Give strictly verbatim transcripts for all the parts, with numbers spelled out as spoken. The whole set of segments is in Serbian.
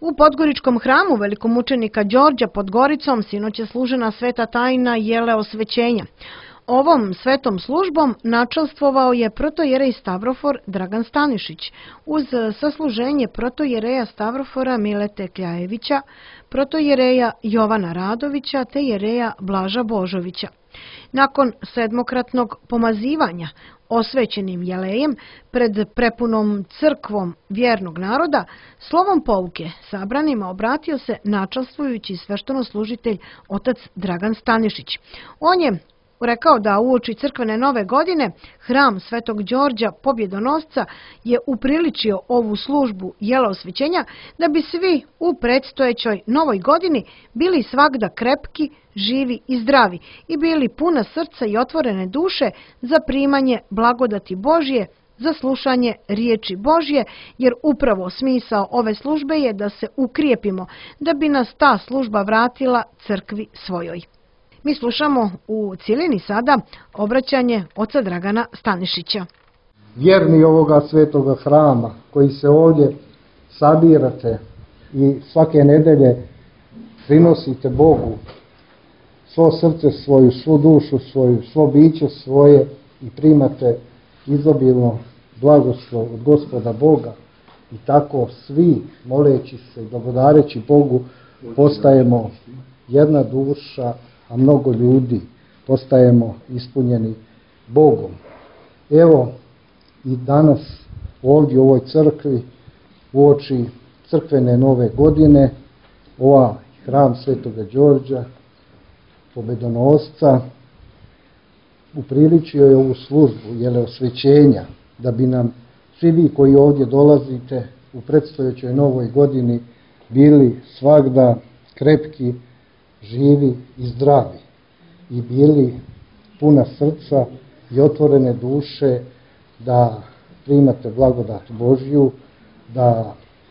U Podgoričkom hramu velikomučenika Đorđa pod Goricom sinoć je služena sveta tajna jele osvećenja. Ovom svetom službom načelstvovao je protojerej Stavrofor Dragan Stanišić uz sasluženje protojereja Stavrofora Milete Kljajevića, protojereja Jovana Radovića te jereja Blaža Božovića. Nakon sedmokratnog pomazivanja osvećenim jelejem pred prepunom crkvom vjernog naroda, slovom pouke sabranima obratio se načelstvujući sveštenoslужitelj otac Dragan Stanišić. On je rekao da uoči crkvene nove godine hram Svetog Đorđa Pobjedonosca je upriličio ovu službu jela osvećenja da bi svi u predstojećoj novoj godini bili svagda krepki, živi i zdravi i bili puna srca i otvorene duše za primanje blagodati Božje, za slušanje riječi Božje, jer upravo smisao ove službe je da se ukrijepimo, da bi nas ta služba vratila crkvi svojoj. Mi slušamo u cijelini sada obraćanje oca Dragana Stanišića. Vjerni ovoga svetoga hrama koji se ovdje sabirate i svake nedelje prinosite Bogu svo srce svoju, svu dušu svoju, svo biće svoje i primate izobilno blagoslov od Gospoda Boga i tako svi moleći se i blagodareći Bogu postajemo jedna duša, a mnogo ljudi postajemo ispunjeni Bogom. Evo i danas ovdje u ovoj crkvi uoči crkvene nove godine ovaj hram Svetoga Đorđa Pobjedonosca upriličio je ovu službu jele osvećenja da bi nam svi vi koji ovdje dolazite u predstojećoj novoj godini bili svagda krepki, živi i zdravi i bili puna srca i otvorene duše da primate blagodat Božju, da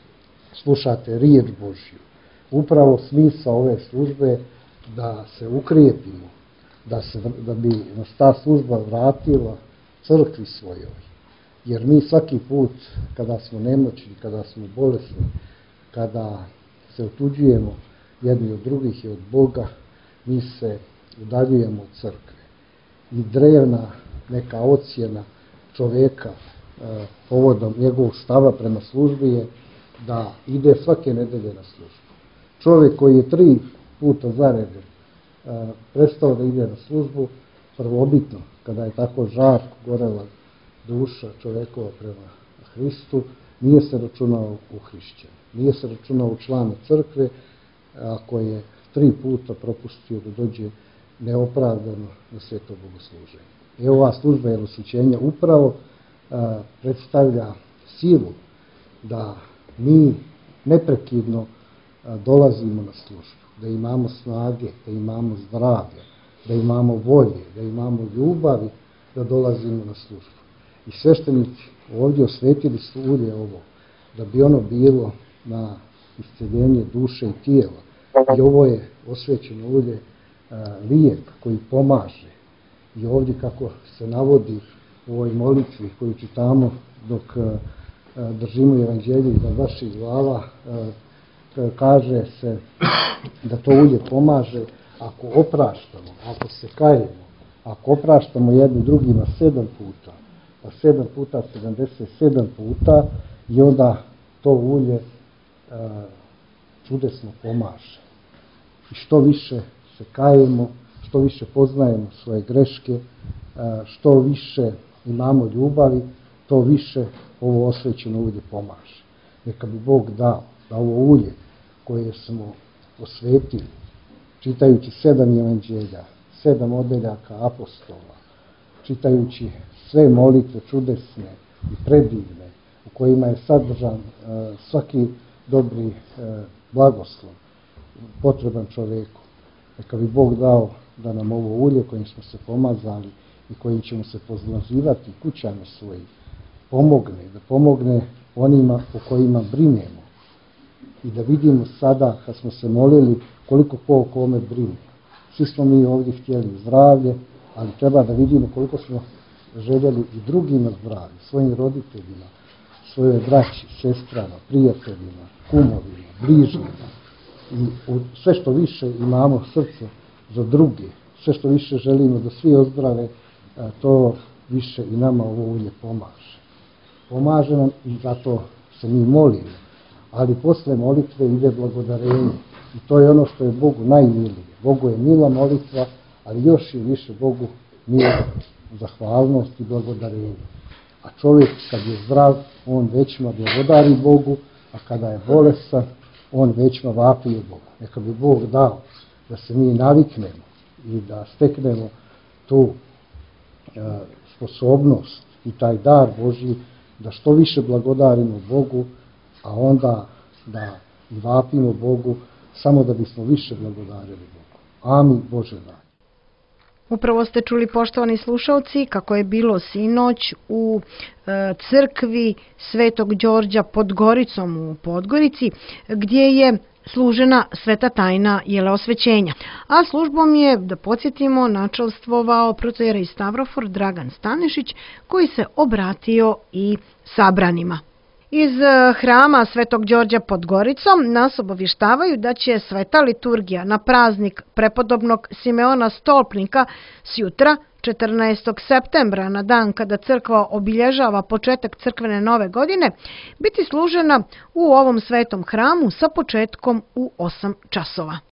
slušate riječ Božju. Upravo smisao ove službe da se ukrijepimo, da, se, da bi nas ta služba vratila crkvi svojoj. Jer mi svaki put kada smo nemoćni, kada smo bolesni, kada se otuđujemo jedni od drugih i od Boga, mi se udaljujemo od crkve. I drevna neka ocjena čovjeka e, povodom njegovog stava prema službi je da ide svake nedelje na službu. Čovjek koji je tri puta za redom e, prestao da ide na službu, prvobitno, kada je tako žarko gorela duša čovjekova prema Hristu, nije se računao u hrišćana, nije se računao u člana crkve, ako je tri puta propustio da dođe neopravdano na sveto bogosluženje. I ova služba jela osvećenja upravo a, predstavlja silu da mi neprekidno a, dolazimo na službu, da imamo snage, da imamo zdravlje, da imamo volje, da imamo ljubavi da dolazimo na službu. I sveštenici ovdje osvetili su ulje ovo, da bi ono bilo na isceljenje duše i tijela. I ovo je osvećeno ulje a, lijek koji pomaže. I ovdje kako se navodi u ovoj molitvi koju čitamo dok a, a, držimo evanđelje iznad vaših glava, a, kaže se da to ulje pomaže ako opraštamo, ako se kajemo, ako opraštamo jedni drugima sedam puta, pa sedam puta sedamdeset sedam puta i onda to ulje a, čudesno pomaže. I što više se kajemo, što više poznajemo svoje greške, što više imamo ljubavi, to više ovo osvećeno ulje pomaže. Neka bi Bog dao da ovo ulje koje smo osvetili, čitajući sedam evanđelja, sedam odeljaka apostola, čitajući sve molitve čudesne i predivne, u kojima je sadržan svaki dobri blagoslov potreban čovjeku. Neka bi Bog dao da nam ovo ulje kojim smo se pomazali i kojim ćemo se pozlazivati kućama svojih pomogne, da pomogne onima o kojima brinemo i da vidimo sada kad smo se molili koliko ko o kome brine. Svi smo mi ovdje htjeli zdravlje, ali treba da vidimo koliko smo željeli i drugima zdravlje, svojim roditeljima, svojoj braći, sestrama, prijateljima, kumovima, bližnjima i sve što više imamo srce za druge, sve što više želimo da svi ozdrave, to više i nama ovo ulje pomaže. Pomaže nam i zato se mi molimo, ali posle molitve ide blagodarenje i to je ono što je Bogu najmilije. Bogu je mila molitva, ali još i više Bogu mila zahvalnost i blagodarenje. A čovjek kad je zdrav, on većma blagodari Bogu, a kada je bolestan, on većma vapije Boga. Neka bi Bog dao da se mi naviknemo i da steknemo tu e, sposobnost i taj dar Božji, da što više blagodarimo Bogu, a onda da i vapimo Bogu, samo da bismo više blagodarili Bogu. Amin, Bože daj. Upravo ste čuli, poštovani slušalci, kako je bilo sinoć u e, crkvi Svetog Đorđa pod Goricom u Podgorici, gdje je služena sveta tajna jeleosvećenja. A službom je, da podsjetimo, načelstvovao protoijerej Stavrofor Dragan Stanišić, koji se obratio i sabranima. Iz hrama Svetog Đorđa pod Goricom nas obavještavaju da će sveta liturgija na praznik prepodobnog Simeona Stolpnika sjutra, četrnaestog septembra, na dan kada crkva obilježava početak crkvene nove godine, biti služena u ovom svetom hramu sa početkom u osam časova.